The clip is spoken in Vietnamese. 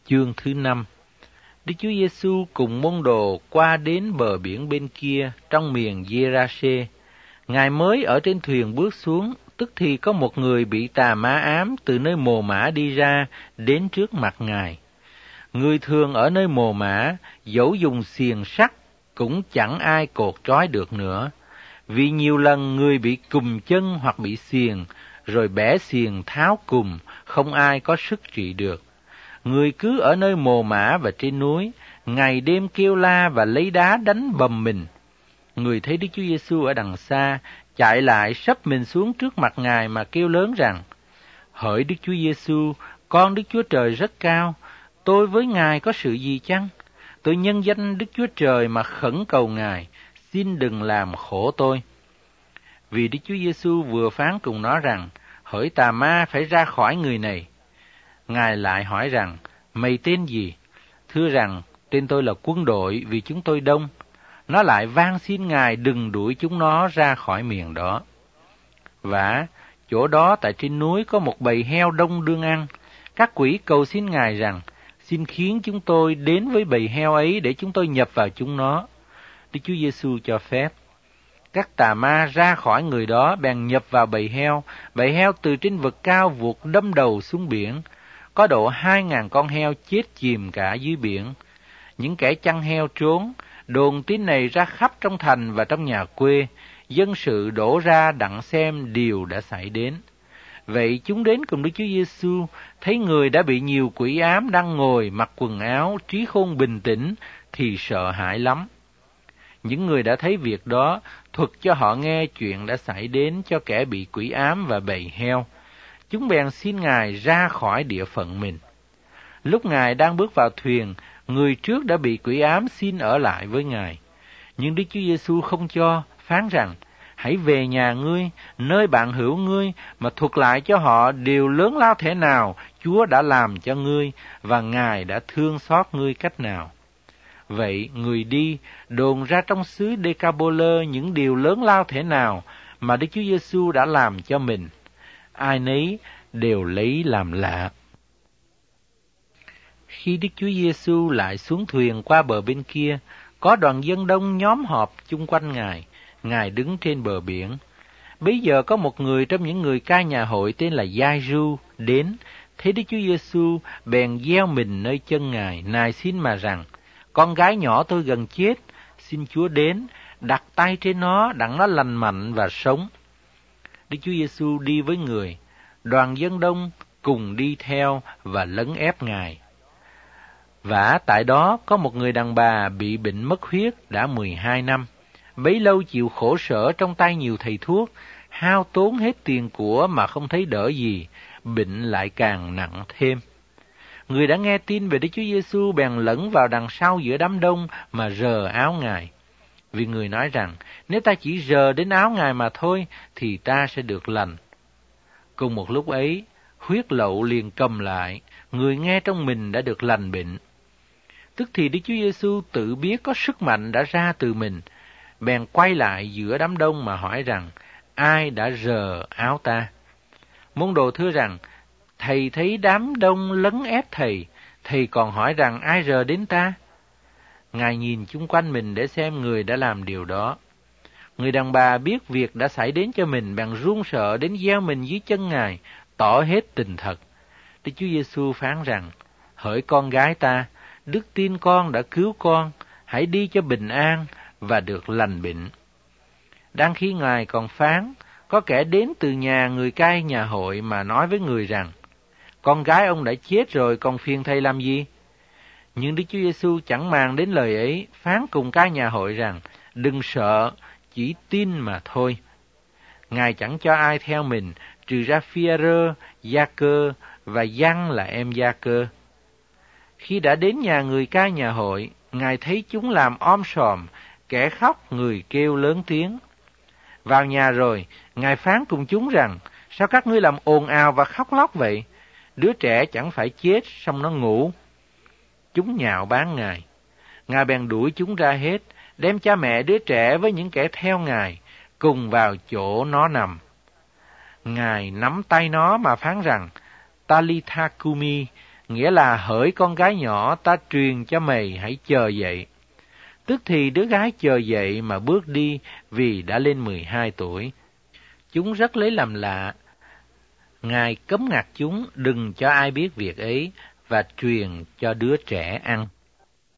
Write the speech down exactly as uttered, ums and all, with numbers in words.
Chương thứ năm. Đức Chúa Giêsu cùng môn đồ qua đến bờ biển bên kia trong miền Giê-ra-xê. Ngài mới ở trên thuyền bước xuống, tức thì có một người bị tà ma ám từ nơi mồ mả đi ra đến trước mặt Ngài. Người thường ở nơi mồ mả, dẫu dùng xiềng sắt cũng chẳng ai cột trói được nữa, vì nhiều lần người bị cùm chân hoặc bị xiềng, rồi bẻ xiềng tháo cùm, không ai có sức trị được. Người cứ ở nơi mồ mả và trên núi, ngày đêm kêu la và lấy đá đánh bầm mình. Người thấy Đức Chúa Giêsu ở đằng xa, chạy lại sấp mình xuống trước mặt Ngài mà kêu lớn rằng: Hỡi Đức Chúa Giêsu, con Đức Chúa Trời rất cao, tôi với Ngài có sự gì chăng? Tôi nhân danh Đức Chúa Trời mà khẩn cầu Ngài, xin đừng làm khổ tôi. Vì Đức Chúa Giêsu vừa phán cùng nó rằng: Hỡi tà ma phải ra khỏi người này. Ngài lại hỏi rằng: Mày tên gì? Thưa rằng: Tên tôi là Quân Đội, vì chúng tôi đông. Nó lại van xin Ngài đừng đuổi chúng nó ra khỏi miền đó. Vả, chỗ đó tại trên núi có một bầy heo đông đương ăn. Các quỷ cầu xin Ngài rằng: Xin khiến chúng tôi đến với bầy heo ấy để chúng tôi nhập vào chúng nó. Đức Chúa Giêsu cho phép. Các tà ma ra khỏi người đó bèn nhập vào bầy heo. Bầy heo từ trên vực cao vụt đâm đầu xuống biển. Có độ hai ngàn con heo chết chìm cả dưới biển. Những kẻ chăn heo trốn, đồn tin này ra khắp trong thành và trong nhà quê, dân sự đổ ra đặng xem điều đã xảy đến. Vậy chúng đến cùng Đức Chúa Giêsu, thấy người đã bị nhiều quỷ ám đang ngồi mặc quần áo, trí khôn bình tĩnh, thì sợ hãi lắm. Những người đã thấy việc đó thuật cho họ nghe chuyện đã xảy đến cho kẻ bị quỷ ám và bầy heo. Chúng bèn xin Ngài ra khỏi địa phận mình. Lúc Ngài đang bước vào thuyền, người trước đã bị quỷ ám xin ở lại với Ngài. Nhưng Đức Chúa Giêsu không cho, phán rằng: Hãy về nhà ngươi, nơi bạn hữu ngươi, mà thuật lại cho họ điều lớn lao thế nào Chúa đã làm cho ngươi, và Ngài đã thương xót ngươi cách nào. Vậy người đi, đồn ra trong xứ Đê-ca-bô-lơ những điều lớn lao thế nào mà Đức Chúa Giêsu đã làm cho mình. Ai nấy đều lấy làm lạ. Khi Đức Chúa Giêsu lại xuống thuyền qua bờ bên kia, có đoàn dân đông nhóm họp chung quanh Ngài. Ngài đứng trên bờ biển. Bấy giờ có một người trong những người cai nhà hội tên là Giai-ru đến, thấy Đức Chúa Giêsu bèn gieo mình nơi chân Ngài, nài xin mà rằng: Con gái nhỏ tôi gần chết, xin Chúa đến, đặt tay trên nó, đặng nó lành mạnh và sống. Đức Chúa Giêsu đi với người, đoàn dân đông cùng đi theo và lấn ép Ngài. Vả tại đó có một người đàn bà bị bệnh mất huyết đã mười hai năm, bấy lâu chịu khổ sở trong tay nhiều thầy thuốc, hao tốn hết tiền của mà không thấy đỡ gì, bệnh lại càng nặng thêm. Người đã nghe tin về Đức Chúa Giêsu bèn lẫn vào đằng sau giữa đám đông mà rờ áo Ngài. Vì người nói rằng: Nếu ta chỉ rờ đến áo Ngài mà thôi, thì ta sẽ được lành. Cùng một lúc ấy, huyết lậu liền cầm lại, người nghe trong mình đã được lành bệnh. Tức thì Đức Chúa Giêsu tự biết có sức mạnh đã ra từ mình, bèn quay lại giữa đám đông mà hỏi rằng: Ai đã rờ áo ta? Môn đồ thưa rằng: Thầy thấy đám đông lấn ép thầy, thầy còn hỏi rằng ai rờ đến ta? Ngài nhìn chung quanh mình để xem người đã làm điều đó. Người đàn bà biết việc đã xảy đến cho mình, bèn run sợ đến gieo mình dưới chân Ngài, tỏ hết tình thật. Đức Chúa Giêsu phán rằng: Hỡi con gái ta, đức tin con đã cứu con, hãy đi cho bình an và được lành bệnh. Đang khi Ngài còn phán, có kẻ đến từ nhà người cai nhà hội mà nói với người rằng: Con gái ông đã chết rồi, còn phiền thầy làm gì? Nhưng Đức Chúa Giêsu chẳng màng đến lời ấy, phán cùng cai nhà hội rằng: Đừng sợ, chỉ tin mà thôi. Ngài chẳng cho ai theo mình, trừ ra Phi-a-rơ, Gia-cơ và Giăng là em Gia-cơ. Khi đã đến nhà người cai nhà hội, Ngài thấy chúng làm om sòm, kẻ khóc người kêu lớn tiếng. Vào nhà rồi, Ngài phán cùng chúng rằng: Sao các ngươi làm ồn ào và khóc lóc vậy? Đứa trẻ chẳng phải chết, song nó ngủ. Chúng nhạo báng Ngài. Ngài bèn đuổi chúng ra hết, đem cha mẹ đứa trẻ với những kẻ theo Ngài, cùng vào chỗ nó nằm. Ngài nắm tay nó mà phán rằng: Talitha cumi, nghĩa là hỡi con gái nhỏ, ta truyền cho mày hãy chờ dậy. Tức thì đứa gái chờ dậy mà bước đi vì đã lên mười hai tuổi. Chúng rất lấy làm lạ. Ngài cấm ngặt chúng đừng cho ai biết việc ấy và truyền cho đứa trẻ ăn.